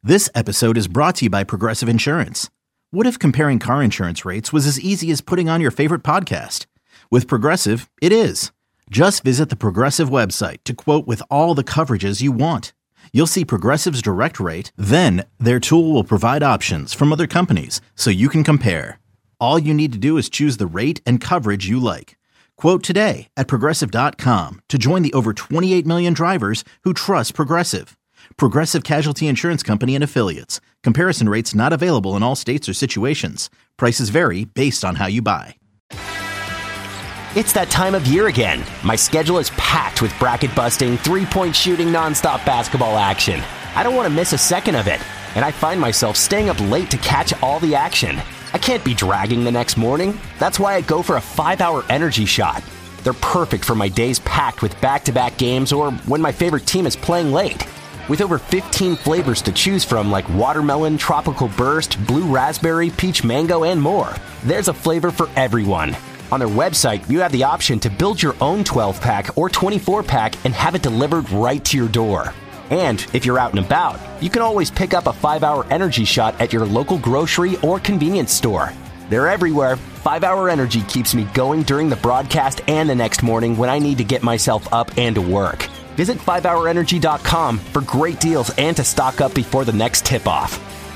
This episode is brought to you by Progressive Insurance. What if comparing car insurance rates was as easy as putting on your favorite podcast? With Progressive, it is. Just visit the Progressive website to quote with all the coverages you want. You'll see Progressive's direct rate, then their tool will provide options from other companies so you can compare. All you need to do is choose the rate and coverage you like. Quote today at Progressive.com to join the over 28 million drivers who trust Progressive. Progressive Casualty Insurance Company and Affiliates. Comparison rates not available in all states or situations. Prices vary based on how you buy. It's that time of year again. My schedule is packed with bracket-busting, three-point shooting, nonstop basketball action. I don't want to miss a second of it, and I find myself staying up late to catch all the action. I can't be dragging the next morning. That's why I go for a 5-hour energy shot. They're perfect for my days packed with back-to-back games or when my favorite team is playing late. With over 15 flavors to choose from like watermelon, tropical burst, blue raspberry, peach mango, and more, there's a flavor for everyone. On their website, you have the option to build your own 12-pack or 24-pack and have it delivered right to your door. And if you're out and about, you can always pick up a 5-hour energy shot at your local grocery or convenience store. They're everywhere. 5-hour energy keeps me going during the broadcast and the next morning when I need to get myself up and to work. Visit 5hourenergy.com for great deals and to stock up before the next tip-off.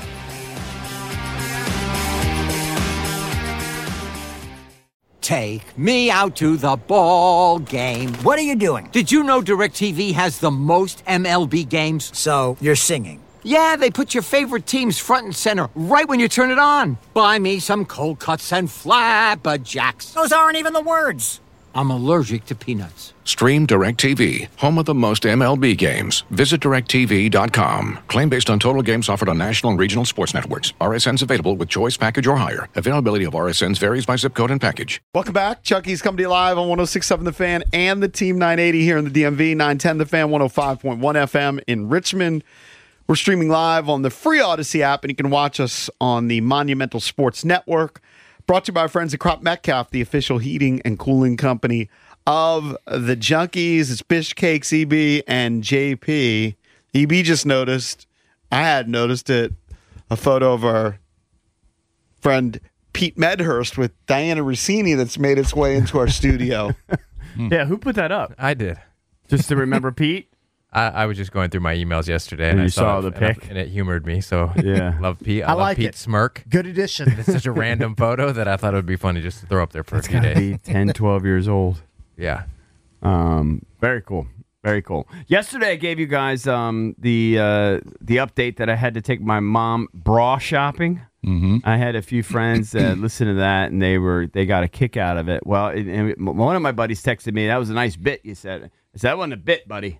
Take me out to the ball game. What are you doing? Did you know DirecTV has the most MLB games? So, you're singing. Yeah, they put your favorite teams front and center right when you turn it on. Buy me some cold cuts and flabberjacks. Those aren't even the words. I'm allergic to peanuts. Stream DirecTV, home of the most MLB games. Visit DirecTV.com. Claim based on total games offered on national and regional sports networks. RSNs available with choice package or higher. Availability of RSNs varies by zip code and package. Welcome back. Chucky's coming to you live on 106.7 The Fan and the Team 980 here in the DMV. 910 The Fan, 105.1 FM in Richmond. We're streaming live on the free Odyssey app, and you can watch us on the Monumental Sports Network. Brought to you by our friends at Crop Metcalf, the official heating and cooling company of the Junkies. It's Bish Cakes, EB, and JP. EB just noticed, I had noticed it, a photo of our friend Pete Medhurst with Diana Rossini that's made its way into our studio. Yeah, who put that up? I did. Just to remember Pete? I was just going through my emails yesterday, and I saw the pic, and it humored me. So yeah, love Pete. I love like Pete's it. smirk. Good addition. It's such a random photo that I thought it would be funny just to throw up there for It's a few gotta days. be 10, 12 years old. Yeah. Very cool. Very cool. Yesterday, I gave you guys the update that I had to take my mom bra shopping. Mm-hmm. I had a few friends listen to that, and they got a kick out of it. Well, and one of my buddies texted me, "That was a nice bit." You said, "I said that wasn't a bit, buddy.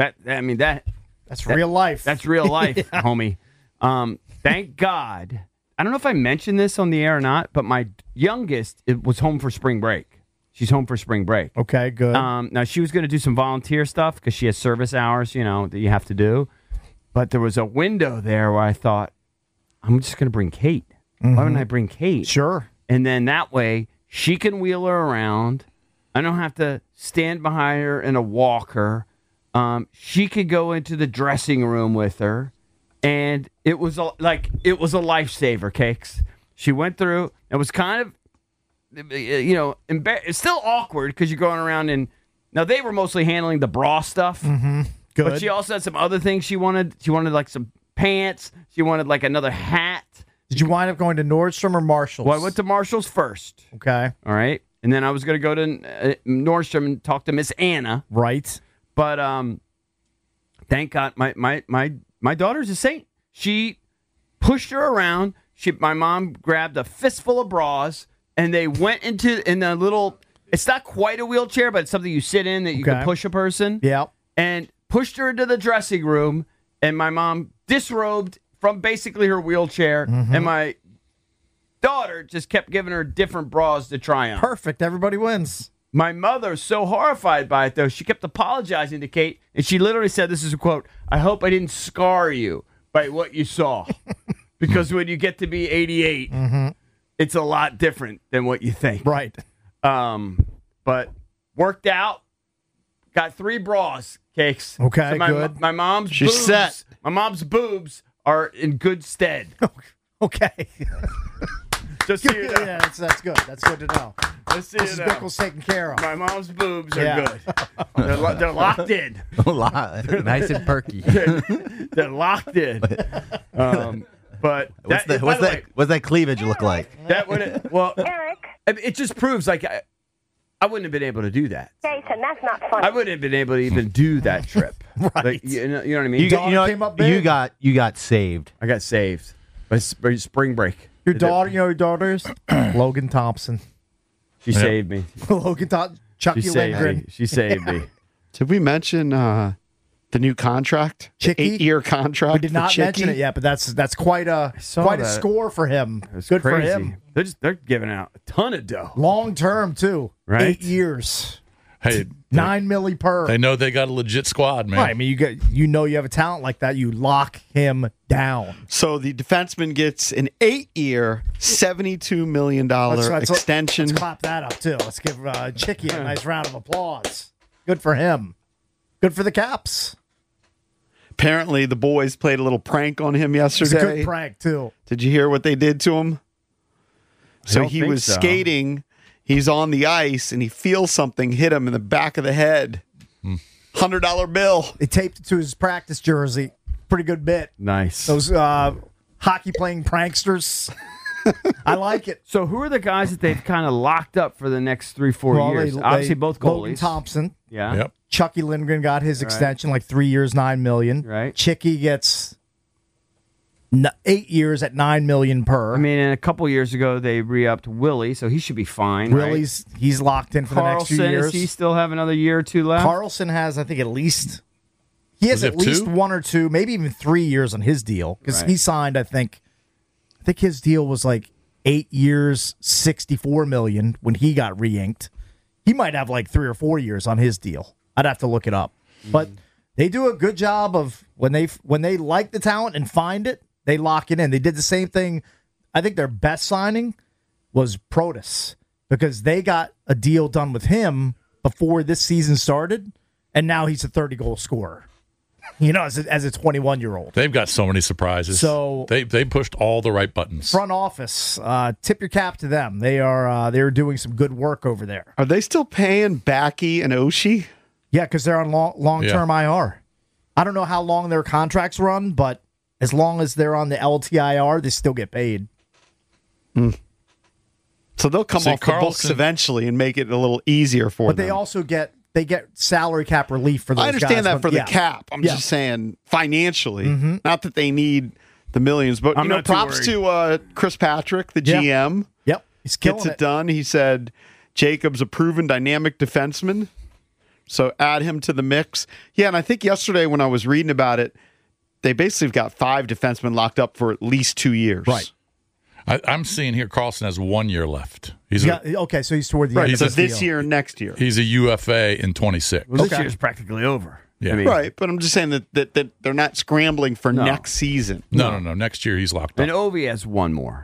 That's real life. That's real life, homie." Thank God. I don't know if I mentioned this on the air or not, but my youngest was home for spring break. She's home for spring break. Okay, good. Now, she was going to do some volunteer stuff because she has service hours, that you have to do. But there was a window there where I thought, I'm just going to bring Kate. Mm-hmm. Why wouldn't I bring Kate? Sure. And then that way, she can wheel her around. I don't have to stand behind her in a walker. She could go into the dressing room with her. And it was a lifesaver, Cakes. She went through. It was kind of, it's still awkward because you're going around and now they were mostly handling the bra stuff. Mm-hmm. Good. But she also had some other things she wanted. She wanted like some pants. She wanted like another hat. Did you wind up going to Nordstrom or Marshall's? Well, I went to Marshall's first. Okay. All right. And then I was going to go to Nordstrom and talk to Miss Anna. Right. But thank God my daughter's a saint. She pushed her around. My mom grabbed a fistful of bras, and they went in the little. It's not quite a wheelchair, but it's something you sit in that you can push a person. Yeah. And pushed her into the dressing room, and my mom disrobed from basically her wheelchair, and my daughter just kept giving her different bras to try on. Perfect. Everybody wins. My mother's so horrified by it, though, she kept apologizing to Kate, and she literally said, this is a quote, "I hope I didn't scar you by what you saw." Because when you get to be 88, it's a lot different than what you think. Right. But worked out. Got 3 bras, Cakes. Okay, so good. My mom's She's boobs. set. My mom's boobs are in good stead. Okay. Just so you know. Yeah, that's good. That's good to know. Just so you Mrs. know. Bickle's taken care of. My mom's boobs are Yeah. good. They're locked in. Nice and perky. They're locked in. But What's by the way, that cleavage look like? that would it just proves like I wouldn't have been able to do that. Jason, that's not funny. I wouldn't have been able to even do that trip. Right. Like, you know what I mean? Came up big. You got saved. I got saved by spring break. Your daughter, you know your daughter is? Logan Thompson. She saved me. Logan Thompson. Chucky She saved Lindgren. me. She saved me. Did we mention the new contract? Chicky? The 8-year contract. We did not for mention Chicky? it yet, but that's quite a that. score for him. It was Good crazy. for him. They're giving out a ton of dough. Long term too. Right. 8 years. Hey, $9 million per. they know they got a legit squad, man. Right, I mean, you have a talent like that, you lock him down. So the defenseman gets an 8-year, $72 million extension. Let's clap that up too. Let's give Chicky a nice round of applause. Good for him. Good for the Caps. Apparently, the boys played a little prank on him It's a yesterday. good prank too. Did you hear what they did to him? So don't he think was so. skating. He's on the ice, and he feels something hit him in the back of the head. $100 bill. They taped it to his practice jersey. Pretty good bit. Nice. Those hockey playing pranksters. I like it. So who are the guys that they've kind of locked up for the next 3-4 years? Obviously, both Logan goalies. Thompson. Yeah. Yep. Chucky Lindgren got his extension, like 3 years, $9 million. Right. Chicky gets 8 years at $9 million per. I mean, and a couple years ago they re-upped Willie, so he should be fine. Willie's he's locked in for the next few Carlson, years. does he still have another year or two left? Carlson has, I think, at least Does he have 1 or 2, maybe even 3 years on his deal because Right. he signed. I think his deal was like 8 years, $64 million when he got re-inked. He might have like 3 or 4 years on his deal. I'd have to look it up, but they do a good job of when they like the talent and find it, they lock it in. They did the same thing. I think their best signing was Protas because they got a deal done with him before this season started, and now he's a 30-goal scorer. You know, as a 21-year-old. They've got so many surprises. So they pushed all the right buttons. front office, tip your cap to them. They're doing some good work over there. Are they still paying Backy and Oshie? Yeah, because they're on long-term IR. I don't know how long their contracts run, but as long as they're on the LTIR, they still get paid. So they'll come See, off the books Carlson- eventually and make it a little easier for But them. they also get salary cap relief for those I understand guys that when- for the yeah. cap. I'm Yeah. just saying financially, not that they need the millions. But I'm you know, not too props to Chris Patrick, the Yeah. GM. Yep, he's killing Gets it done. He said Jacob's a proven dynamic defenseman, so add him to the mix. Yeah, and I think yesterday when I was reading about it, they basically got 5 defensemen locked up for at least 2 years. Right. I'm seeing here Carlson has 1 year left. Okay, so he's toward the Right. end So of his this deal. year and next year. He's a UFA in 26. Well, this year's practically over. Yeah. I mean, Right, but I'm just saying that they're not scrambling for No. next season. No. Next year he's locked up. And Ovi has one more.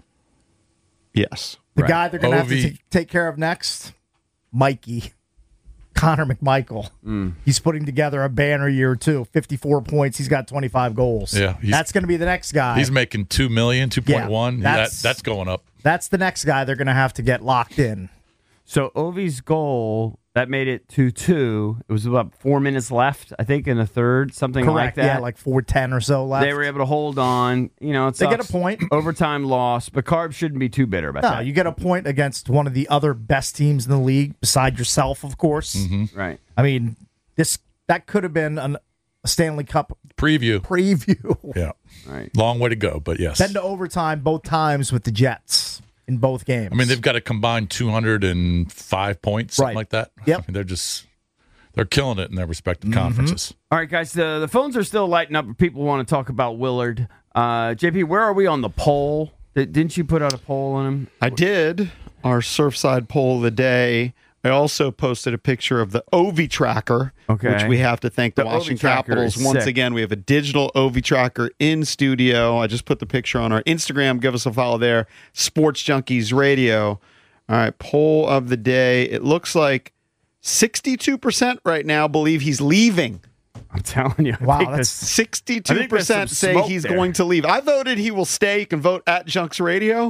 Yes. The guy they're going to have to Ovi. take care of next, Mikey. Connor McMichael. He's putting together a banner year, too. 54 points. He's got 25 goals. Yeah, that's going to be the next guy. He's making $2 million, 2.1. Yeah, That's going up. That's the next guy they're going to have to get locked in. So Ovi's goal, that made it 2-2. It was about 4 minutes left, I think, in the third, something like Correct. that. Yeah, like 4:10 or so left. They were able to hold on. You know, They get a point. Overtime loss, but Carb shouldn't be too bitter about No, that. you get a point against one of the other best teams in the league, beside yourself, of course. Right. I mean, that could have been a Stanley Cup Preview. preview. Yeah. Right. Long way to go, but yes. Then to overtime both times with the Jets in both games. I mean, they've got a combined 205 points, something Right. like that. Yep. I mean, they're killing it in their respective conferences. All right, guys, the phones are still lighting up. People want to talk about Willard. JP, where are we on the poll? Didn't you put out a poll on him? I did. Our Surfside poll of the day. I also posted a picture of the Ovi tracker, Okay. which we have to thank the The Washington Ovi tracker Capitals is once sick. again. We have a digital Ovi tracker in studio. I just put the picture on our Instagram. Give us a follow there. Sports Junkies Radio. All right, poll of the day. It looks like 62% right now believe he's leaving I'm telling you. Wow, I think that's 62% say he's going to leave. I voted he will stay. You can vote at Junks Radio.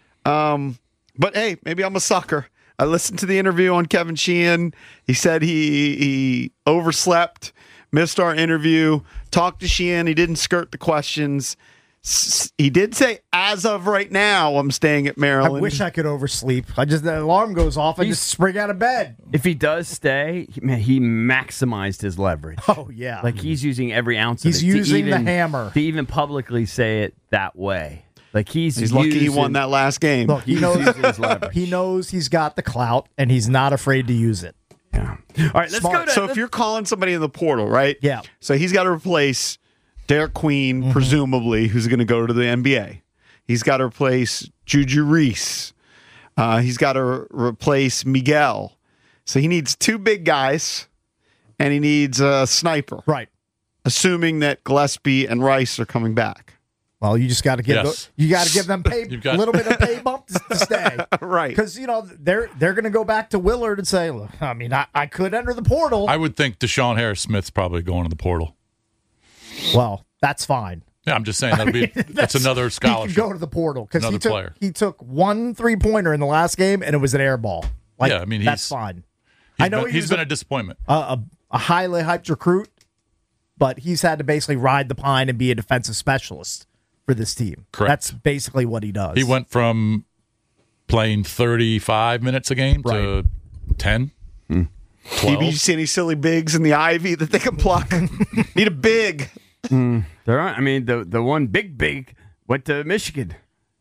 But hey, maybe I'm a sucker. I listened to the interview on Kevin Sheehan. He said he overslept, missed our interview, talked to Sheehan. He didn't skirt the questions. He did say, as of right now, I'm staying at Maryland. I wish I could oversleep. The alarm goes off. I just spring out of bed. If he does stay, he maximized his leverage. Oh, yeah. Like he's using every ounce of He's it. using the hammer. To even publicly say it that way. Like he's lucky he won that last game. Look, he knows he's got the clout, and he's not afraid to use it. Yeah. All right, let's go to... So if you're calling somebody in the portal, right? Yeah. So he's got to replace Derek Queen, presumably, who's going to go to the NBA. He's got to replace Juju Reese. He's got to replace Miguel. So he needs two big guys, and he needs a sniper. Right. Assuming that Gillespie and Rice are coming back. Well, you just got to give them a little bit of pay bump to stay, right? Because they're going to go back to Willard and say, "Look, I mean, I could enter the portal." I would think Deshaun Harris-Smith's probably going to the portal. Well, that's fine. Yeah, I'm just saying that's another scholarship. He can go to the portal because player. He took 1 3-pointer in the last game and it was an air ball. Like, yeah, I mean that's fine. He's been a disappointment. A highly hyped recruit, but he's had to basically ride the pine and be a defensive specialist for this team. Correct. That's basically what he does. He went from playing 35 minutes a game to 10, 12. DB, you see any silly bigs in the Ivy that they can pluck? Need a big. There are. I mean, the one big went to Michigan.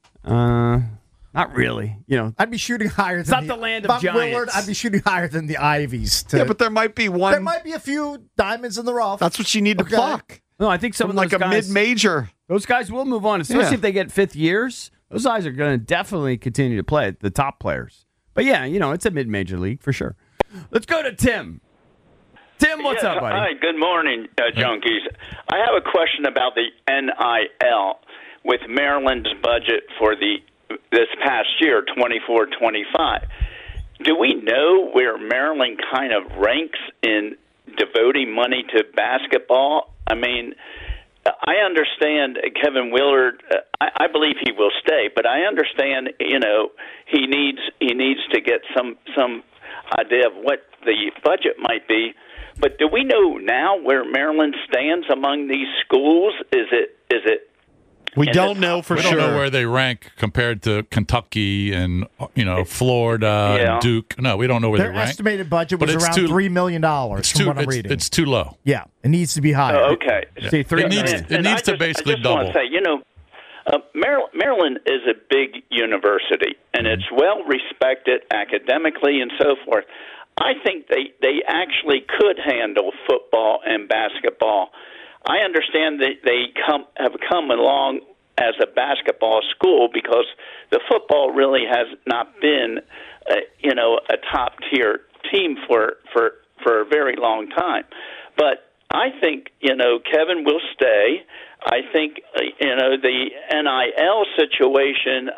Not really. I'd be shooting higher. It's not the land of giants. Willard, I'd be shooting higher than the Ivies. Yeah, but there might be one. There might be a few diamonds in the rough. That's what you need to pluck. No, I think some of those like a guys, mid-major. Those guys will move on, especially if they get fifth years. Those guys are going to definitely continue to play, the top players. But yeah, it's a mid-major league for sure. Let's go to Tim. Tim, what's up, buddy? Hi, good morning, Junkies. I have a question about the NIL with Maryland's budget for this past year, 24-25. Do we know where Maryland kind of ranks in devoting money to basketball? I mean, I understand Kevin Willard. I believe he will stay, but I understand. He needs to get some idea of what the budget might be. But do we know now where Maryland stands among these schools? Is it? We don't know for sure. We don't know where they rank compared to Kentucky and Florida and Duke. No, we don't know where they rank. Their estimated budget was around $3 million from what I'm reading. It's too low. Yeah, it needs to be higher. Okay. Yeah. See, it needs to basically double. I just want to say, Maryland is a big university, and it's well respected academically and so forth. I think they actually could handle football and basketball. I understand that they have come along as a basketball school because the football really has not been, a top tier team for a very long time. But I think Kevin will stay. I think the NIL situation.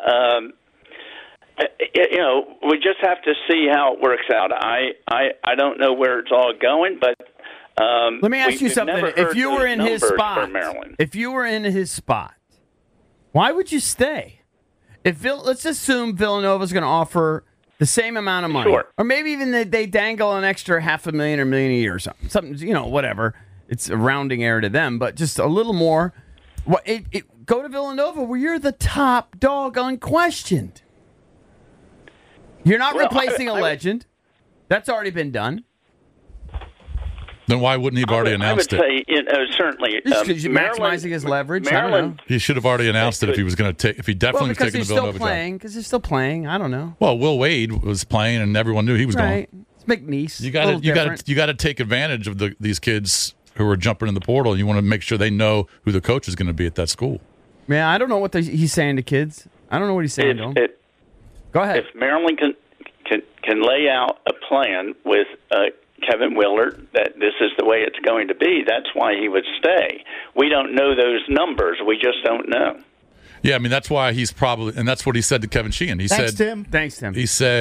We just have to see how it works out. I don't know where it's all going, but. Let me ask you something. If you were in his spot, why would you stay? Let's assume Villanova's going to offer the same amount of money, or maybe even they dangle an extra $500,000 or $1 million a year or something. Whatever. It's a rounding error to them, but just a little more. Go to Villanova where you're the top dog unquestioned. You're not replacing a legend. That's already been done. Then why wouldn't he have already announced it? I would say, certainly. Maximizing his leverage. Maryland. He should have already announced it if he was going to take. If he definitely was taking the Villanova job. Because he's still playing. I don't know. Well, Will Wade was playing, and everyone knew he was going. It's McNeese. You got to take advantage of these kids who are jumping in the portal. You want to make sure they know who the coach is going to be at that school. Yeah, I don't know what he's saying to kids. I don't know what he's saying to them. Go ahead. If Maryland can lay out a plan with Kevin Willard that this is the way it's going to be, that's why he would stay. We don't know those numbers. We just don't know. Yeah, I mean, that's why he's probably – and that's what he said to Kevin Sheehan. Thanks, Tim. Thanks, Tim. He said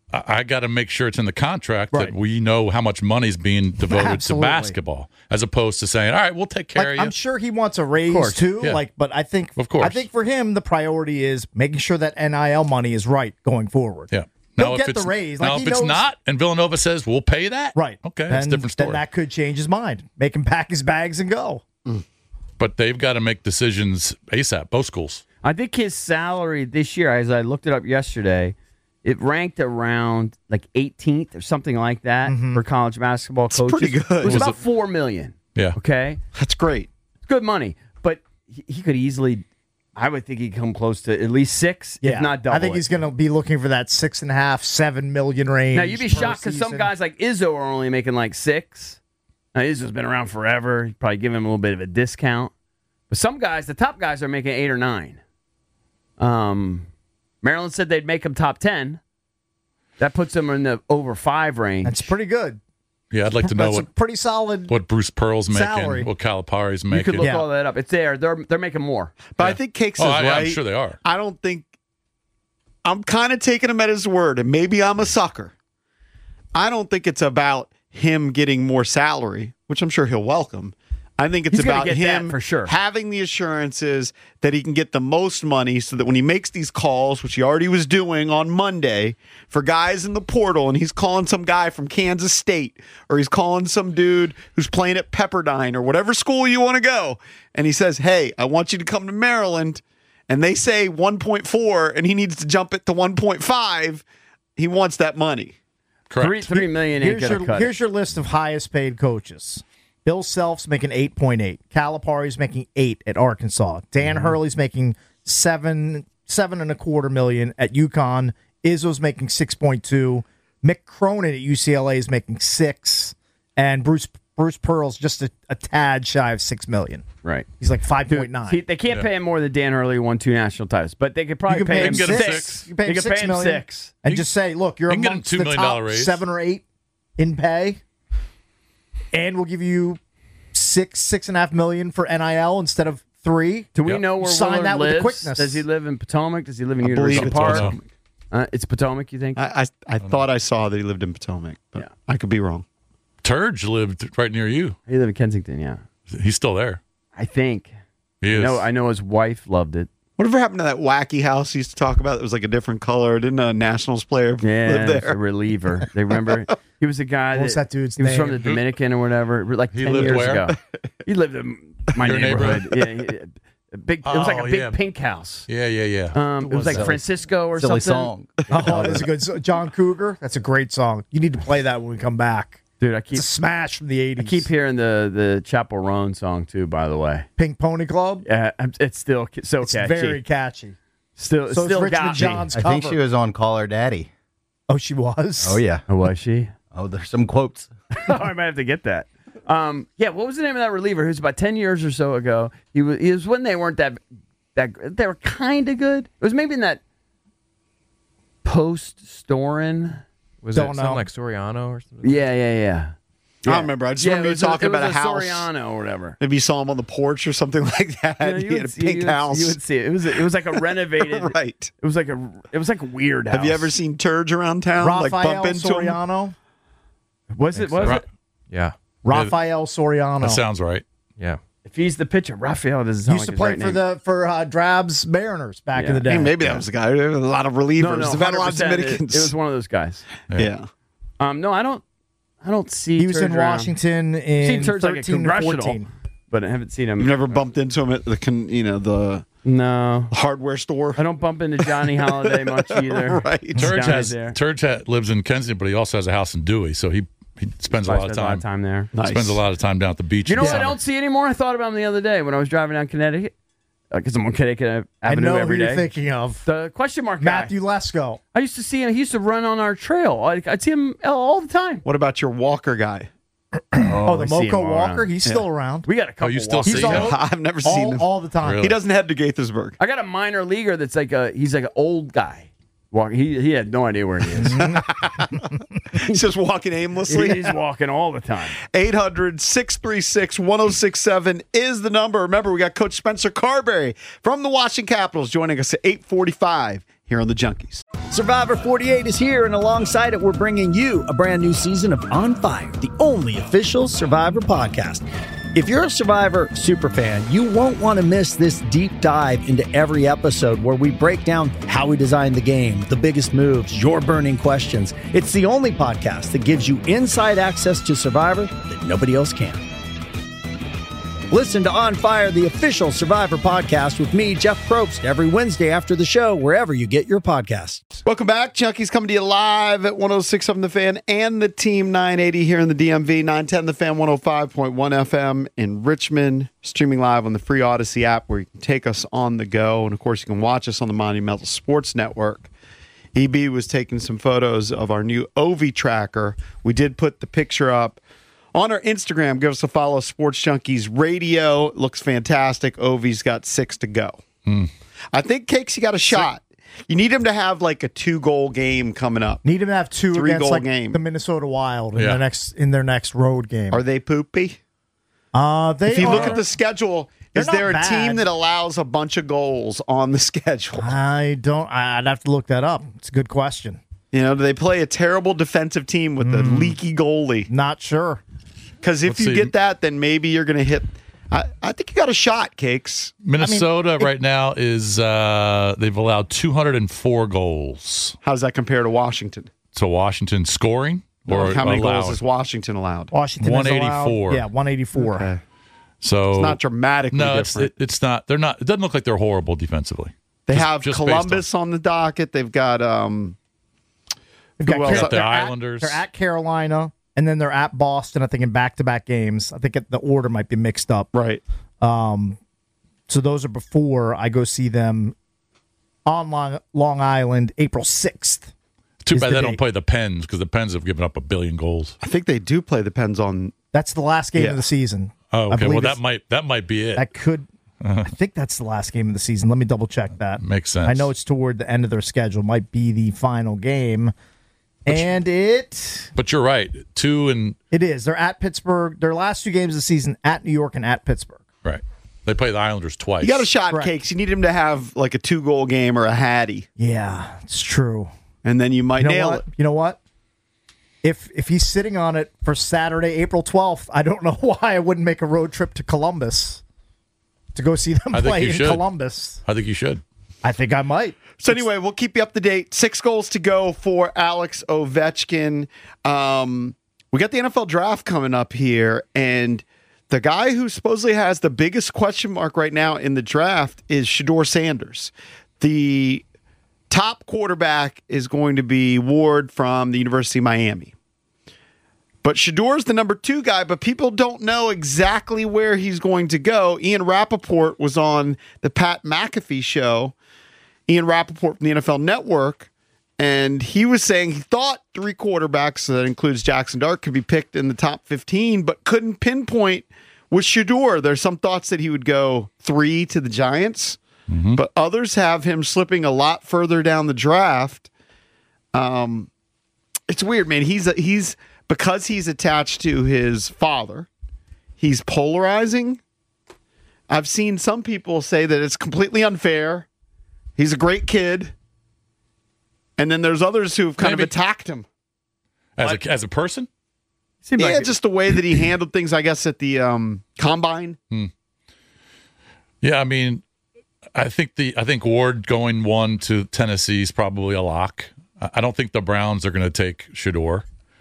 I got to make sure it's in the contract Right. that we know how much money's being devoted Absolutely. to basketball, as opposed to saying, "All right, we'll take care of you." I'm sure he wants a raise course, too. yeah. But I think, Of course. I think for him the priority is making sure that NIL money is right going forward. Yeah. He'll if get it's- the raise. Now, Like, if he it's knows- not, and Villanova says we'll pay that, Right. Okay, that's a then, different story. Then that could change his mind. Make him pack his bags and go. But they've got to make decisions ASAP. Both schools. I think his salary this year, as I looked it up yesterday, it ranked around like 18th or something like that for college basketball coaches. pretty good. It was Was about it- $4 million. Yeah. Okay, That's great. it's good money, but he could easily. I would think he'd come close to at least 6, Yeah, if not double. I think it. he's going to be looking for that 6.5, 7 million range. Now you'd be per shocked because some season. guys like Izzo are only making like 6. Now Izzo's been around forever. You probably give him a little bit of a discount. But some guys, the top guys, are making 8 or 9. Maryland said they'd make him top 10. That puts him in the over 5 range. That's pretty good. Yeah, I'd like to know That's a pretty solid. what Bruce Pearl's making, salary. what Calipari's You making. could look Yeah. all that up. It's there. They're making more. But I think Cakes Oh, is I'm right. sure they are. I don't think I'm kind of taking him at his word, and maybe I'm a sucker. I don't think it's about him getting more salary, which I'm sure he'll welcome. I think it's He's gonna about get that him for sure. having the assurances that he can get the most money so that when he makes these calls, which he already was doing on Monday for guys in the portal, and he's calling some guy from Kansas State, or he's calling some dude who's playing at Pepperdine or whatever school you want to go, and he says, "Hey, I want you to come to Maryland," and they say 1.4 and he needs to jump it to 1.5, he wants that money. Correct. $3 million ain't Here's gonna cut here's your list of highest paid coaches. Bill Self's making 8.8. Calipari's making 8 at Arkansas. Dan Hurley's making 7.25 million at UConn. Izzo's making 6.2. Mick Cronin at UCLA is making 6, and Bruce Pearl's just a tad shy of 6 million. Right. He's like 5.9. They can't pay him more than Dan Hurley, who won 2 national titles, but they could probably You can pay him Get him 6. six. You can pay him They could 6 pay him million, 6. and You- just say, look, you're you can get him amongst $2 the million top raise. 7 or 8 in pay, and we'll give you 6.5 million for NIL instead of 3. Do we know where Sign Willard that with lives? the quickness. Does he live in Potomac? Does he live in I believe University it's Park? Potomac. It's Potomac, you think? I thought I saw that he lived in Potomac, but Yeah. I could be wrong. Turge lived right near you. He lived in Kensington, yeah. He's still there. I think. He is. I know his wife loved it. Whatever happened to that wacky house he used to talk about that was like a different color? Didn't a Nationals player Yeah, live it's a there? reliever. They remember he was a guy What was that dude's he was from name? the Dominican or whatever, like He 10 lived years where? ago. He lived in my Your neighborhood. Yeah, a big. It was like Oh, a big yeah. pink house. Yeah. It was like Silly- Francisco or Silly something. song. Oh, that's a good song. John Cougar. That's a great song. You need to play that when we come back. Dude, I It's keep a smash from the 80s. I keep hearing the Chapel Roan song too. By the way, Pink Pony Club. yeah, it's still so It's catchy. very catchy. Still, So still it's Richmond got me. John's I cover. think she was on Call Her Daddy. Oh, she was? Oh, yeah. Oh, was she? Oh, there's some quotes. Oh, I might have to get that. Yeah, what was the name of that reliever? Who was about 10 years or so ago. He was when they weren't that they were kind of good. It was maybe in that post Storin. Was Don't it know. something like Soriano or something? Yeah. I don't remember. I just remember you talking about a house. Soriano or whatever. Maybe you saw him on the porch or something like that. Yeah, He had a pink house. You would see it. It was like a renovated. Right. It was like a weird house. Have you ever seen Turge around town? Raphael Like bump into him? Soriano. Was it? Was it? Yeah. Raphael Soriano. That sounds right. Yeah. If he's the pitcher, Raphael doesn't sound Used like to play his for right name. for Drab's Mariners back in Yeah. the day. Hey, maybe that was the guy. There were a lot of relievers. No, They've had a lot of 100%. Dominicans. It was one of those guys. yeah. No, I don't see. He was in Turge around. Washington I've in seen Turge like a 13 and congressional, 14. but I haven't seen him. You've never bumped into him at the No, hardware store? I don't bump into Johnny Holiday much either. Right. Turge lives in Kensington, but he also has a house in Dewey, so he spends a lot of time there. Nice. Spends a lot of time down at the beach. You in know the what I summer. don't see anymore? I thought about him the other day when I was driving down Connecticut. Because I'm on Connecticut I Avenue know every who day. you're thinking of. The question mark guy. Matthew Lesko. I used to see him. He used to run on our trail. I'd see him all the time. What about your Walker guy? Oh, the I see him Moco all Walker. around. He's still around. We got a couple. you still walkers. see him? I've never seen him. all the time. Really? He doesn't head to Gaithersburg. I got a minor leaguer that's he's like an old guy. He had no idea where he is. He's just walking aimlessly. He's walking all the time. 800-636-1067 is the number. Remember, we got Coach Spencer Carberry from the Washington Capitals joining us at 8:45 here on the Junkies. Survivor 48 is here, and alongside it, we're bringing you a brand new season of On Fire, the only official Survivor podcast. If you're a Survivor superfan, you won't want to miss this deep dive into every episode where we break down how we designed the game, the biggest moves, your burning questions. It's the only podcast that gives you inside access to Survivor that nobody else can. Listen to On Fire, the official Survivor podcast with me, Jeff Probst, every Wednesday after the show, wherever you get your podcasts. Welcome back. Junkies coming to you live at 106.7 The Fan and the Team 980 here in the DMV, 910 The Fan, 105.1 FM in Richmond, streaming live on the free Odyssey app where you can take us on the go. And, of course, you can watch us on the Monumental Sports Network. EB was taking some photos of our new Ovi tracker. We did put the picture up on our Instagram. Give us a follow, Sports Junkies Radio. It looks fantastic. Ovi's got 6 to go. I think, Cakes, you got a shot. You need him to have like a 2-goal game coming up. Need him to have 2 against 3-goal like game. the Minnesota Wild in their next road game. Are they poopy? If you look at the schedule, is there a team that allows a bunch of goals on the schedule? I'd have to look that up. It's a good question. You know, do they play a terrible defensive team with a leaky goallie? Not sure. Because if you get that, then maybe you're going to hit. I think you got a shot, Cakes. Minnesota right now is they've allowed 204 goals. How does that compare to Washington? So Washington scoring or how many allowed? goals is Washington allowed? Washington 184. Yeah, 184. Okay. So it's not dramatically different. It's not. They're not. It doesn't look like they're horrible defensively. They have Columbus on the docket. They've got the Islanders. They're at Carolina. And then they're at Boston, I think, in back-to-back games. I think the order might be mixed up. Right. So those are before I go see them on Long Island, April 6th. Too bad they don't play the Pens, because the Pens have given up 1 billion goals. I think they do play the Pens on... That's the last game of the season. Oh, okay. Well, that might be it. That could... I think that's the last game of the season. Let me double-check that. Makes sense. I know it's toward the end of their schedule. Might be the final game. But you're right. 2 and it is. They're at Pittsburgh. Their last 2 games of the season at New York and at Pittsburgh. Right. They play the Islanders twice. You got a shot, Cakes. You need him to have like a 2-goal game or a Hattie. Yeah, it's true. And then you might nail it. You know what? If he's sitting on it for Saturday, April 12th, I don't know why I wouldn't make a road trip to Columbus to go see them play in Columbus. I think you should. I think I might. So anyway, we'll keep you up to date. 6 goals to go for Alex Ovechkin. We got the NFL draft coming up here, and the guy who supposedly has the biggest question mark right now in the draft is Shedeur Sanders. The top quarterback is going to be Ward from the University of Miami. But Shedeur's the number 2 guy, but people don't know exactly where he's going to go. Ian Rappaport was on the Pat McAfee show. Ian Rappaport from the NFL Network, and he was saying he thought 3 quarterbacks, so that includes Jackson Dart, could be picked in the top 15, but couldn't pinpoint with Shedeur. There's some thoughts that he would go 3 to the Giants, but others have him slipping a lot further down the draft. It's weird, man. He's because he's attached to his father, he's polarizing. I've seen some people say that it's completely unfair. He's a great kid. And then there's others who've kind of attacked him. As a person? Just the way that he handled things, I guess, at the combine. Yeah, I mean, I think Ward going 1 to Tennessee is probably a lock. I don't think the Browns are going to take Shedeur.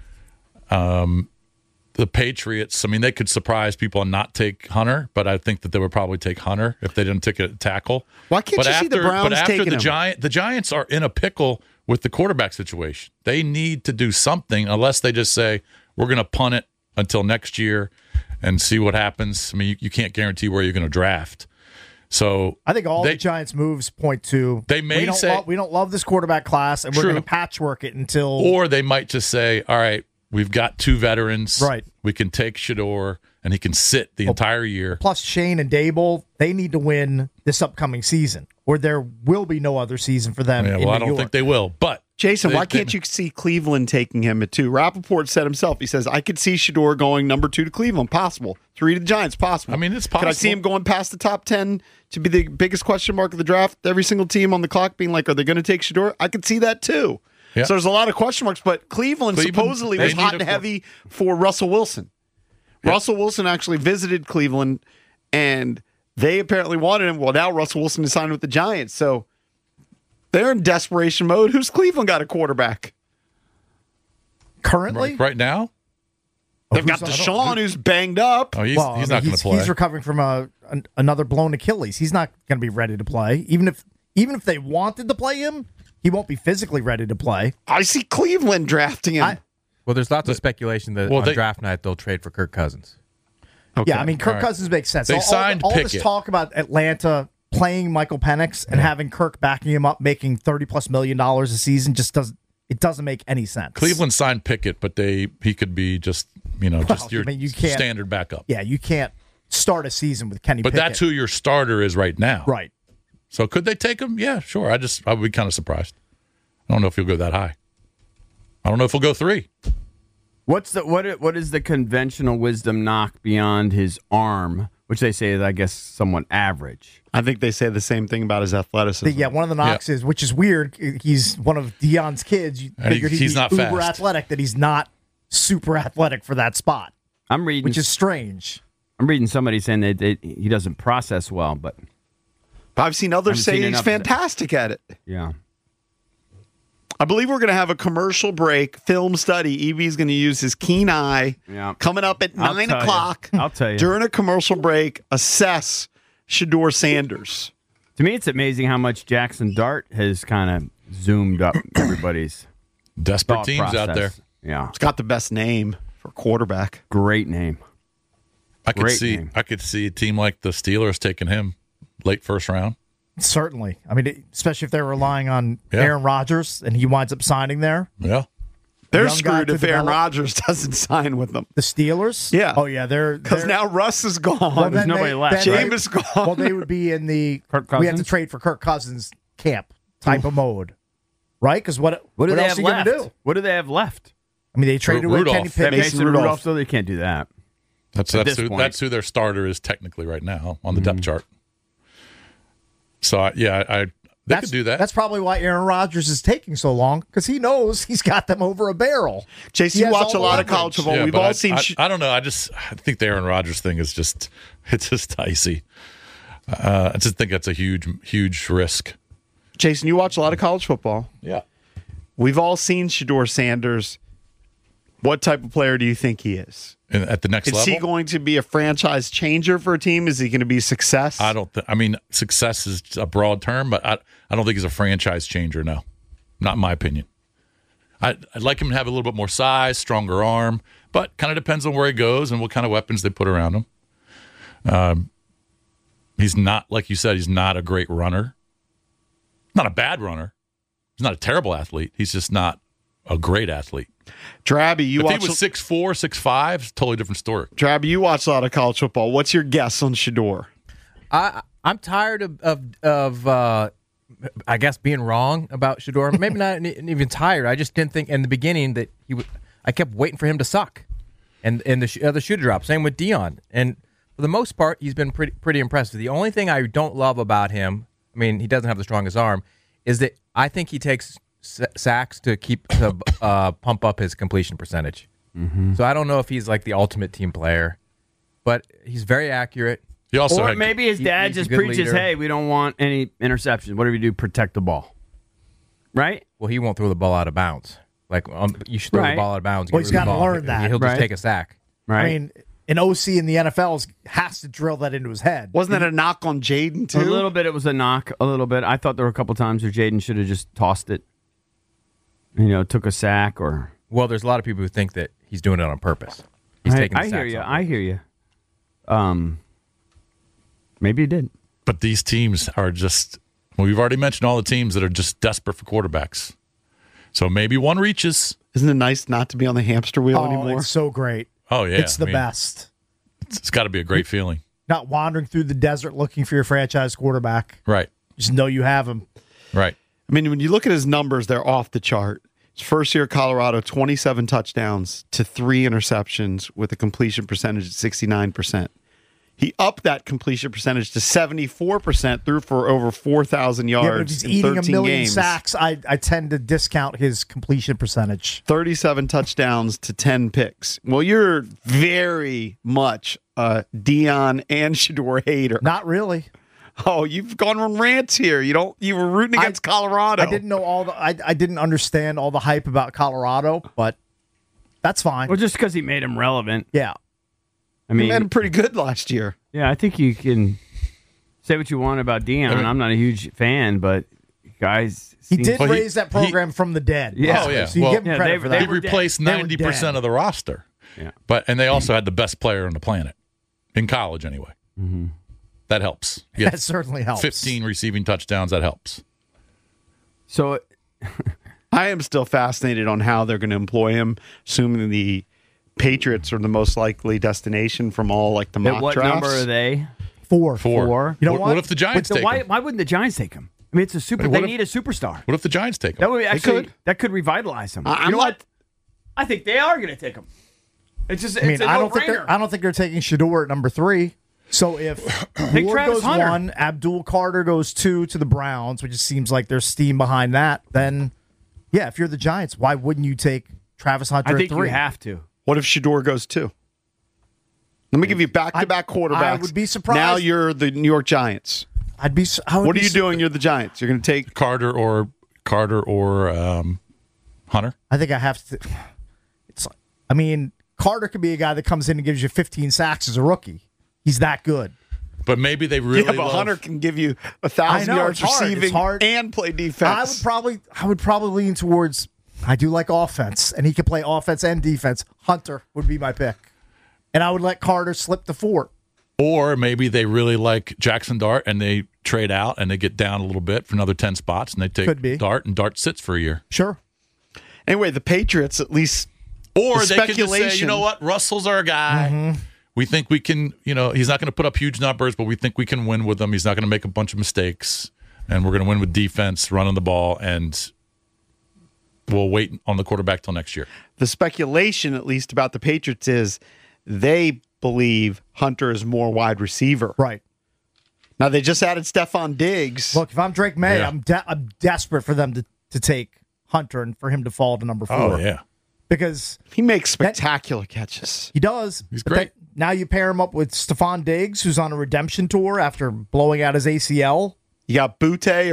The Patriots, I mean, they could surprise people and not take Hunter, but I think that they would probably take Hunter if they didn't take a tackle. Why can't you see the Browns taking him? The Giants are in a pickle with the quarterback situation. They need to do something unless they just say, we're going to punt it until next year and see what happens. I mean, you can't guarantee where you're going to draft. So I think the Giants' moves point to we don't love this quarterback class, and we're going to patchwork it until. Or they might just say, all right, we've got 2 veterans. Right. We can take Shedeur, and he can sit the entire year. Plus, Shane and Dable, they need to win this upcoming season, or there will be no other season for them. Yeah, well, I don't think they will. But Jason, why can't you see Cleveland taking him at 2? Rappaport said himself, he says, I could see Shedeur going number 2 to Cleveland. Possible. 3 to the Giants. Possible. I mean, it's possible. Could I see him going past the top 10 to be the biggest question mark of the draft? Every single team on the clock being like, are they going to take Shedeur? I could see that too. Yeah. So there's a lot of question marks, but Cleveland supposedly was hot and heavy for Russell Wilson. Yeah. Russell Wilson actually visited Cleveland, and they apparently wanted him. Well, now Russell Wilson is signed with the Giants, so they're in desperation mode. Who's Cleveland got a quarterback? Currently? Right now? They've got Deshaun, who's banged up. Oh, he's not going to play. He's recovering from another blown Achilles. He's not going to be ready to play. Even if they wanted to play him, he won't be physically ready to play. I see Cleveland drafting him. Well, there's lots of speculation that on draft night they'll trade for Kirk Cousins. Okay. Yeah, I mean, Kirk Cousins makes sense. They signed all Pickett. this talk about Atlanta playing Michael Penix and having Kirk backing him up, making $30+ million a season, just doesn't make any sense. Cleveland signed Pickett, but he could be just your standard backup. Yeah, you can't start a season with Kenny Pickett. But that's who your starter is right now. Right. So could they take him? Yeah, sure. I would be kind of surprised. I don't know if he'll go that high. I don't know if he'll go 3. What is the conventional wisdom knock beyond his arm, which they say is, I guess, somewhat average? I think they say the same thing about his athleticism. Yeah, one of the knocks is, which is weird, he's one of Deion's kids. You figured he'd be not uber fast. athletic, that he's not super athletic for that spot. Which is strange. I'm reading somebody saying that he doesn't process well, but I've seen others say he's fantastic at it. Yeah. I believe we're going to have a commercial break, film study. EB's going to use his keen eye. Yeah. Coming up at 9 o'clock. I'll tell you. During a commercial break, assess Shedeur Sanders. To me, it's amazing how much Jackson Dart has kind of zoomed up everybody's desperate thought teams process. out there. Yeah. It's got the best name for quarterback. Great name. I could see a team like the Steelers taking him late first round. Certainly. I mean, especially if they're relying on Aaron Rodgers and he winds up signing there. Yeah. They're screwed if Aaron Rodgers doesn't sign with them. The Steelers? Yeah. Oh, yeah. Because now Russ is gone. Well, There's nobody left. Jameis gone. Well, they would be in the Kirk we have to Cousins? trade for Kirk Cousins camp type of mode. Right? Because what do they else have are you going left? to do? What do they have left? I mean, they traded away Rudolph. Kenny They have Pickett. Mason Rudolph, so they can't do that. That's who their starter is technically right now on the depth chart. So, they could do that. That's probably why Aaron Rodgers is taking so long, because he knows he's got them over a barrel. Jason, you watch a lot of college football. We've all seen. I don't know. I think the Aaron Rodgers thing is just dicey. I just think that's a huge risk. Jason, you watch a lot of college football. Yeah. We've all seen Shedeur Sanders. What type of player do you think he is? At the next level? Is he going to be a franchise changer for a team? Is he going to be a success? Success is a broad term, but I don't think he's a franchise changer, no. Not in my opinion. I'd like him to have a little bit more size, stronger arm, but kind of depends on where he goes and what kind of weapons they put around him. He's not, like you said, he's not a great runner. Not a bad runner. He's not a terrible athlete. He's just not a great athlete. Drabby, if he was 6'4", 6'5", it's a totally different story. Drabby, you watch a lot of college football. What's your guess on Shedeur? I'm tired of I guess being wrong about Shedeur. Maybe not even tired. I just didn't think in the beginning that he would. I kept waiting for him to suck, and the shoe drop. Same with Deion, and for the most part, he's been pretty impressive. The only thing I don't love about him, I mean, he doesn't have the strongest arm, is that I think he takes sacks to pump up his completion percentage. Mm-hmm. So I don't know if he's like the ultimate team player, but he's very accurate. He also or maybe his dad just preaches, leader. hey, we don't want any interceptions. Whatever you do, protect the ball. Right? Well, he won't throw the ball out of bounds. Like, you should throw the ball out of bounds. Well, he's got to learn that. He'll just take a sack. Right. I mean, an OC in the NFL has to drill that into his head. Wasn't that a knock on Jaden, too? A little bit. It was a knock, a little bit. I thought there were a couple times where Jaden should have just tossed it. Took a sack or... Well, there's a lot of people who think that he's doing it on purpose. He's taking the sacks. I hear you. Maybe he did. But these teams are just... Well, we've already mentioned all the teams that are just desperate for quarterbacks. So maybe one reaches. Isn't it nice not to be on the hamster wheel anymore? It's so great. Oh, yeah. It's the best. It's got to be a great feeling. Not wandering through the desert looking for your franchise quarterback. Right. Just know you have him. Right. I mean, when you look at his numbers, they're off the chart. His first year at Colorado, 27 touchdowns to 3 interceptions with a completion percentage of 69%. He upped that completion percentage to 74%, threw for over 4,000 yards but if he's in eating 13 a million games. sacks, I tend to discount his completion percentage. 37 touchdowns to 10 picks. Well, you're very much a Dion and Shedeur hater. Not really. Oh, you've gone on rants here. You were rooting against Colorado. I didn't know I didn't understand all the hype about Colorado, but that's fine. Well, just because he made him relevant. Yeah. I mean, he made him pretty good last year. Yeah, I think you can say what you want about Dion. I'm not a huge fan, but guys, he did raise that program from the dead. Yeah. Oh, yeah. So you give him credit for that. He replaced 90% of the roster. Yeah. And they also had the best player on the planet, in college anyway. Mm-hmm. That helps. That certainly helps. 15 receiving touchdowns, that helps. So I am still fascinated on how they're going to employ him, assuming the Patriots are the most likely destination from all like the mock what drafts. number are they? 4. You know what if the Giants take why, him? why wouldn't the Giants take him? I mean, it's a super. They need a superstar. What if the Giants take him? That would be actually that could revitalize him. I'm you know like- what? I think they are going to take him. It's just. I mean, it's a I don't no-brainer. think they're taking Shedeur at number 3. So if Take Ward Travis goes Hunter. 1, Abdul Carter goes 2 to the Browns, which it seems like there's steam behind that, then yeah, if you're the Giants, why wouldn't you take Travis Hunter I think at 3? you have to. What if Shedeur goes 2? Let me give you back-to-back quarterbacks. I would be surprised. Now you're the New York Giants. What are you doing? You're the Giants. You're going to take Carter or Hunter? I think I have to. I mean, Carter could be a guy that comes in and gives you 15 sacks as a rookie. He's that good. But maybe they really but Hunter can give you 1,000 I know, yards it's hard. receiving It's hard. and play defense. I would probably lean towards. I do like offense, and he can play offense and defense. Hunter would be my pick, and I would let Carter slip to 4. Or maybe they really like Jackson Dart and they trade out and they get down a little bit for another 10 spots and they Could be. take Dart and Dart sits for a year. Sure. Anyway, the Patriots at least. Or the they could just say, you know what, Russell's our guy. Mm-hmm. We think we can, he's not going to put up huge numbers, but we think we can win with him. He's not going to make a bunch of mistakes. And we're going to win with defense, running the ball, and we'll wait on the quarterback till next year. The speculation, at least, about the Patriots is they believe Hunter is more wide receiver. Right. Now, they just added Stephon Diggs. Look, if I'm Drake May, Yeah. I'm desperate for them to take Hunter and for him to fall to number 4. Oh, yeah. Because he makes spectacular catches. He does. He's But great. now you pair him up with Stephon Diggs, who's on a redemption tour after blowing out his ACL. You got Booty,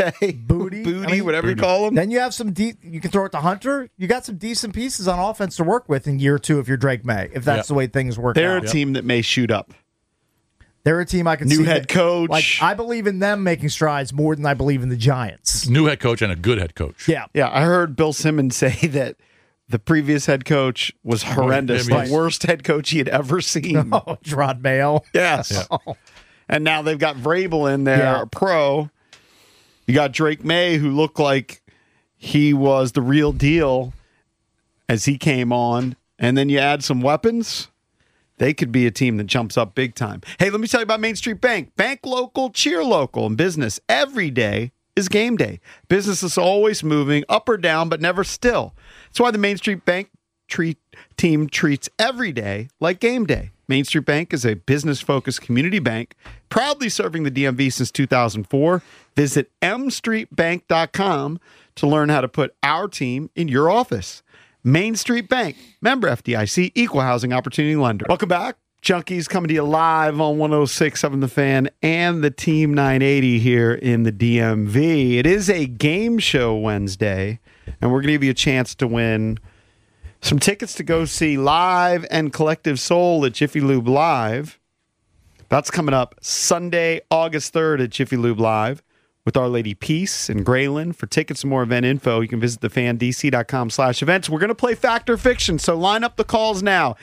whatever you call him. Then you have some you can throw it to Hunter. You got some decent pieces on offense to work with in year 2 if you're Drake May, if that's the way things work They're out. a team that may shoot up. They're a team I can see. New head coach. Like, I believe in them making strides more than I believe in the Giants. New head coach and a good head coach. Yeah. Yeah, I heard Bill Simmons say that the previous head coach was horrendous. maybe. The worst head coach he had ever seen. Oh, Gerard Mayo. Yes. And now they've got Vrabel in there, a pro. You got Drake May, who looked like he was the real deal as he came on. And then you add some weapons. They could be a team that jumps up big time. Hey, let me tell you about Main Street Bank. Bank local, cheer local. In business, every day is game day. Business is always moving up or down, but never still. That's why the Main Street Bank team treats every day like game day. Main Street Bank is a business-focused community bank, proudly serving the DMV since 2004. Visit mstreetbank.com to learn how to put our team in your office. Main Street Bank, member FDIC, equal housing opportunity lender. Welcome back. Junkies coming to you live on 106.7 The Fan and the Team 980 here in the DMV. It is a game show Wednesday, and we're going to give you a chance to win some tickets to go see Live and Collective Soul at Jiffy Lube Live. That's coming up Sunday, August 3rd at Jiffy Lube Live with Our Lady Peace in Grayland. For tickets and more event info, you can visit thefandc.com/events. We're going to play Fact or Fiction, so line up the calls now.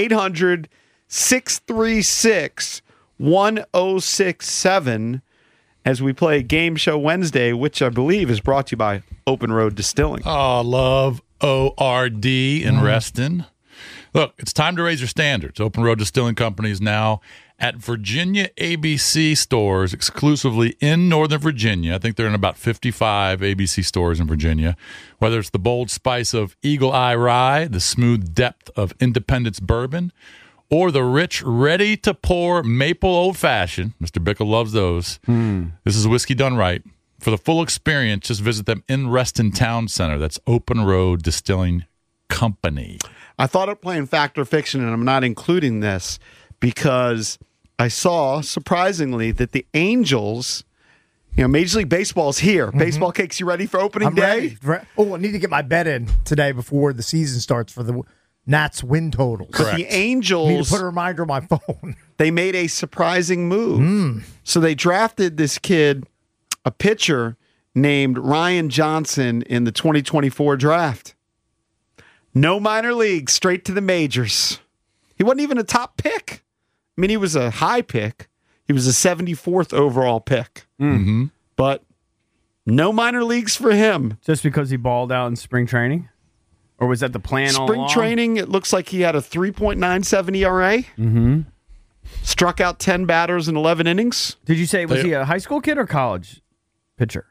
800-636-1067 as we play Game Show Wednesday, which I believe is brought to you by Open Road Distilling. Oh, love ORD in Reston. Look, it's time to raise your standards. Open Road Distilling Company is now at Virginia ABC stores exclusively in Northern Virginia. I think they're in about 55 ABC stores in Virginia. Whether it's the bold spice of Eagle Eye Rye, the smooth depth of Independence Bourbon, or the rich, ready-to-pour maple old-fashioned. Mr. Bickle loves those. This is whiskey done right. For the full experience, just visit them in Reston Town Center. That's Open Road Distilling Company. I thought of playing Fact or Fiction, and I'm not including this because I saw, surprisingly, that the Angels, Major League Baseball's here. Baseball Cakes, you ready for opening day? Ready. Oh, I need to get my bet in today before the season starts for the Nats win totals. But the Angels, I need to put a reminder on my phone. They made a surprising move. So they drafted this kid, a pitcher named Ryan Johnson, in the 2024 draft. No minor leagues, straight to the majors. He wasn't even a top pick. I mean, he was a high pick. He was a 74th overall pick. But no minor leagues for him. Just because he balled out in spring training? Or was that the plan all along? Spring training, it looks like he had a 3.97 ERA. Struck out 10 batters in 11 innings. Did you say, was he a high school kid or college pitcher?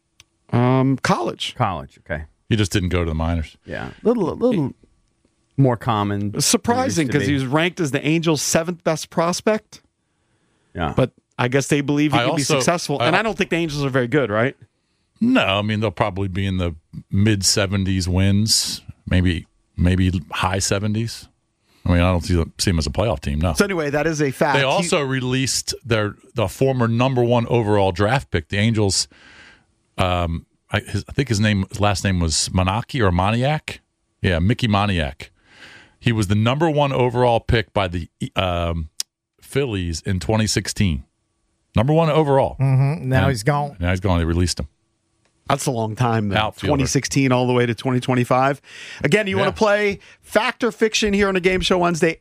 College. College, okay. He just didn't go to the minors. Yeah. Little more common. Surprising because he was ranked as the Angels' 7th best prospect. Yeah. But I guess they believe he can be successful. And I don't think the Angels are very good, right? No, I mean, they'll probably be in the mid-70s wins, maybe high 70s. I mean, I don't see them as a playoff team, no. So anyway, that is a fact. They also released the former number 1 overall draft pick. The Angels, I think his last name was Monarchy or Moniak. Yeah, Mickey Moniak. He was the number 1 overall pick by the Phillies in 2016. Number 1 overall. Now he's gone. Now he's gone. They released him. That's a long time, though. Outfielder. 2016 all the way to 2025. Again, you want to play Fact or Fiction here on a Game Show Wednesday.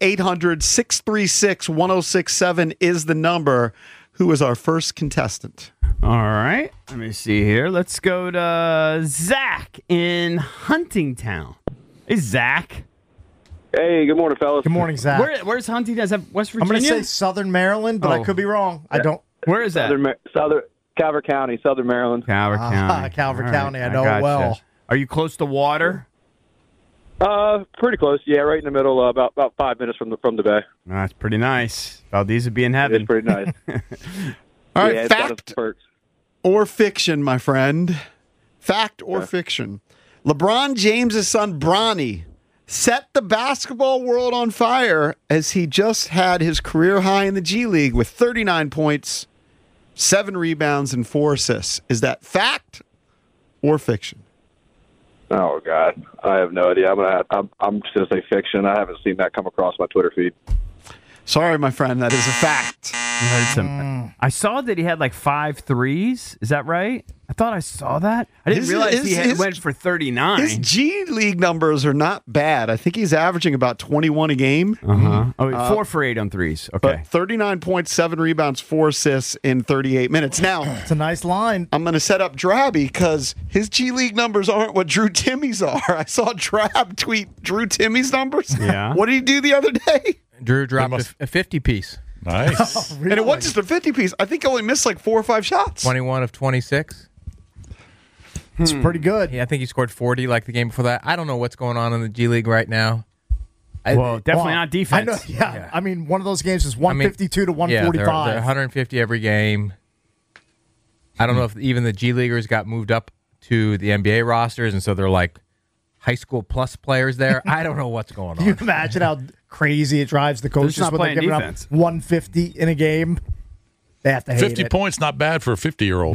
800-636-1067 is the number. Who is our first contestant? All right. Let me see here. Let's go to Zach in Huntingtown. Hey, Zach. Hey, good morning, fellas. Good morning, Zach. Where's Huntingtown? Is that West Virginia? I'm going to say Southern Maryland, but I could be wrong. I don't. Where is that? Southern Calvert County, Southern Maryland. Calvert County. Calvert All County. right, I know it well. Are you close to water? Pretty close. Yeah, right in the middle. About 5 minutes from the bay. That's pretty nice. Valdez would be in heaven. It's pretty nice. All right, yeah, fact or fiction, my friend. Fact or fiction. LeBron James' son, Bronny, set the basketball world on fire as he just had his career high in the G League with 39 points, 7 rebounds, and 4 assists. Is that fact or fiction? Oh God, I have no idea. I'm just gonna say fiction. I haven't seen that come across my Twitter feed. Sorry, my friend, that is a fact. I saw that he had like 5 threes. Is that right? I thought I saw that. I didn't realize he went for 39. His G League numbers are not bad. I think he's averaging about 21 a game. Oh, 4 for 8 on threes. Okay. But 39 points, 7 rebounds, 4 assists in 38 minutes. Now, it's a nice line. I'm going to set up Drabby because his G League numbers aren't what Drew Timmy's are. I saw Drab tweet Drew Timmy's numbers. Yeah. What did he do the other day? Drew dropped a 50-piece. Nice. And it wasn't just a 50-piece. I think he only missed like 4 or 5 shots. 21 of 26. It's pretty good. Yeah, I think he scored 40 like the game before that. I don't know what's going on in the G League right now. Definitely not defense. I know, yeah. I mean, one of those games is 152 to 145. Yeah, they're 150 every game. I don't know if even the G Leaguers got moved up to the NBA rosters, and so they're like high school plus players there. I don't know what's going on. Can you imagine how crazy it drives the coaches when they're giving up 150 in a game? They have to hate 50 it. points, not bad for a 50-year-old.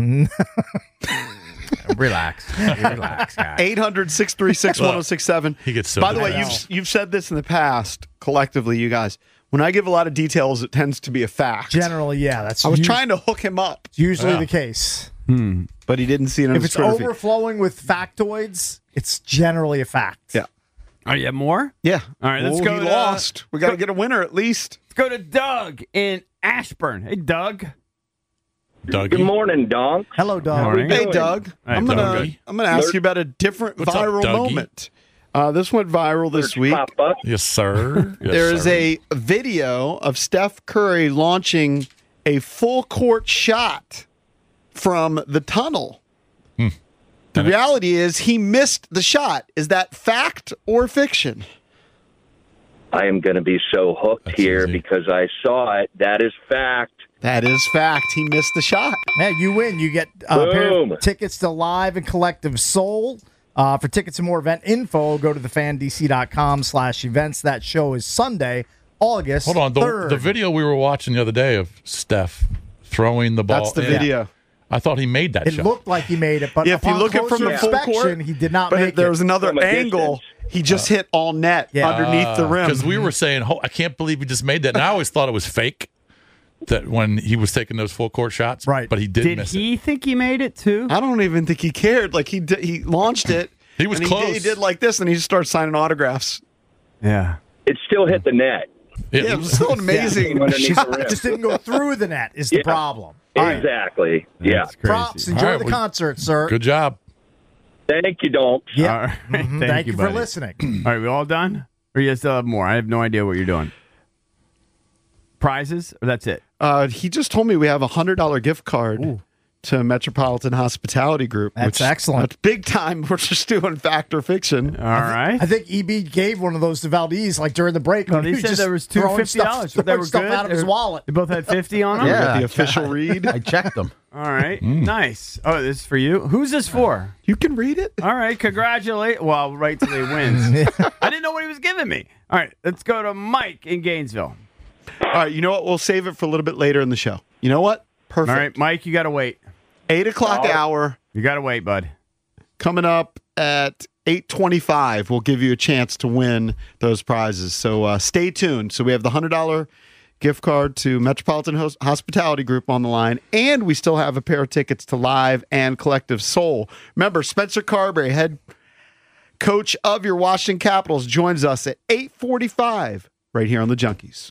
Relax, guys. 800-636-1067. He gets so By the way, depressed. you've said this in the past, collectively, you guys. When I give a lot of details, it tends to be a fact. Generally, yeah. That's I was trying to hook him up. It's usually the case. But he didn't see it on If his it's Twitter feed. overflowing with factoids, it's generally a fact. Yeah. Oh, you have more? Yeah. All right, let's go. He lost. We got to get a winner at least. Let's go to Doug in Ashburn. Hey, Doug. Dougie. Good morning, Don. Hello, Doug. Morning. Hey, Doug. Hey, I'm gonna Dougie. ask you about a different What's up, viral Dougie? moment. This went viral this week. Yes, sir. Yes, There is sir. a video of Steph Curry launching a full court shot from the tunnel. The reality is he missed the shot. Is that fact or fiction? I am going to be so hooked here because I saw it. That is fact. That is fact. He missed the shot. Yeah, you win. You get a pair of tickets to Live and Collective Soul. For tickets and more event info, go to thefandc.com/events. That show is Sunday, August Hold on. 3rd. The video we were watching the other day of Steph throwing the ball. That's the video. I thought he made that It shot. looked like he made it, but If you upon look at it from closer the full inspection, court, he did not but make there it. was another From a angle. He just hit all net underneath the rim. Because we were saying, I can't believe he just made that. And I always thought it was fake that when he was taking those full court shots. Right. But he did miss it. Did he think he made it too? I don't even think he cared. Like he launched it. He was and close. He did like this, and he just started signing autographs. Yeah. It still hit the net. Yeah, it was still an amazing. Underneath the rim. It just didn't go through the net is the problem. All right. Exactly. Yeah. That's crazy. Props. Enjoy All right, the well, concert, sir. Good job. Thank you, Don't. Yeah. All right. Thank you for buddy. listening. All right, we all done? Or you still have more? I have no idea what you're doing. Prizes? Or that's it? He just told me we have a $100 gift card to Metropolitan Hospitality Group. That's excellent. That's big time. We're just doing fact or fiction. All right. I think EB gave one of those to Valdez like during the break. Well, when he was said just there was two throwing $50. stuff, They were stuff good. out of his wallet. They both had 50 on them? Yeah, the official read. I checked them. All right. Nice. Oh, this is for you. Who's this for? You can read it. All right. Congratulate. Well, I'll wait till he wins. I didn't know what he was giving me. All right. Let's go to Mike in Gainesville. All right, you know what? We'll save it for a little bit later in the show. You know what? Perfect. All right, Mike, you got to wait. 8 o'clock hour. You got to wait, bud. Coming up at 8:25, we'll give you a chance to win those prizes. So stay tuned. So we have the $100 gift card to Metropolitan Hospitality Group on the line, and we still have a pair of tickets to Live and Collective Soul. Remember, Spencer Carberry, head coach of your Washington Capitals, joins us at 8:45 right here on the Junkies.